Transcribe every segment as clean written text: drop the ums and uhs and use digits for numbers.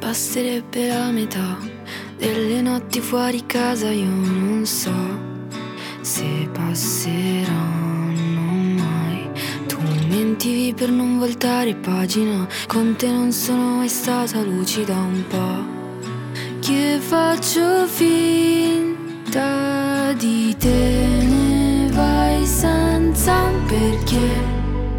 Basterebbe la metà delle notti fuori casa, io non so se passeranno mai. Tu mentivi per non voltare pagina, con te non sono mai stata lucida un po'. Che faccio finta di te, ne vai senza un perché.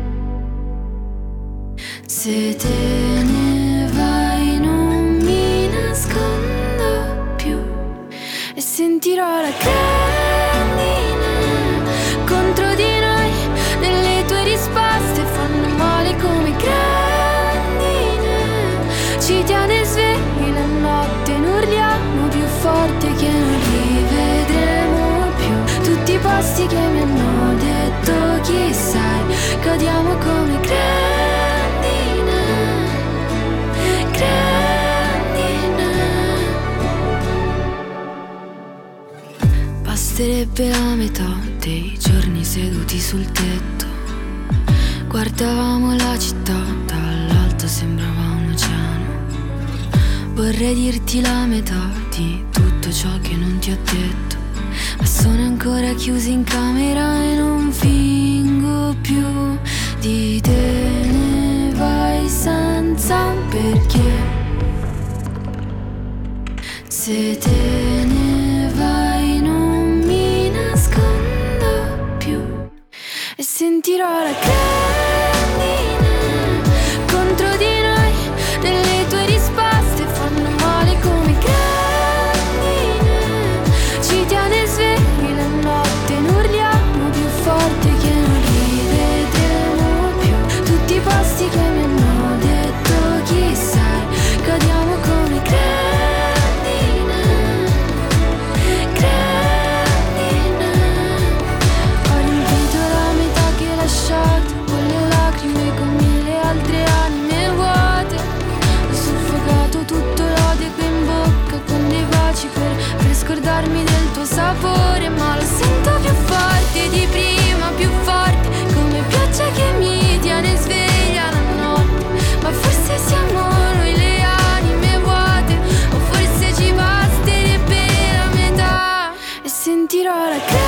Se te ne vai non mi nascondo più e sentirò la grandine contro di noi. Nelle tue risposte fanno male come grandine. Ci tiene svegli la notte, ne urliamo più forte che non rivedremo più. Tutti i posti che mi hanno detto chi sai, cadiamo come grandine. Basterebbe la metà dei giorni seduti sul tetto. Guardavamo la città, dall'alto sembrava un oceano. Vorrei dirti la metà di tutto ciò che non ti ho detto, ma sono ancora chiusa in camera e non fingo più. Di te ne vai senza un perché. Se te ne vai non mi nascondo più e sentirò la grandine contro di noi. Nelle tue risposte fanno male come grandine. Ci tiene svegli la notte, ne urliamo più forte che non rivedremo più. Tutti i posti che mi hanno detto chi sai, cadiamo come grandine. Con le lacrime, con mille altre anime vuote. Ho soffocato tutto l'odio qui in bocca con dei baci per scordarmi del tuo sapore. Ma lo sento più forte di prima, più forte, come pioggia che mi tiene sveglia la notte. Ma forse siamo noi le anime vuote, o forse ci basterebbe la metà e sentirò la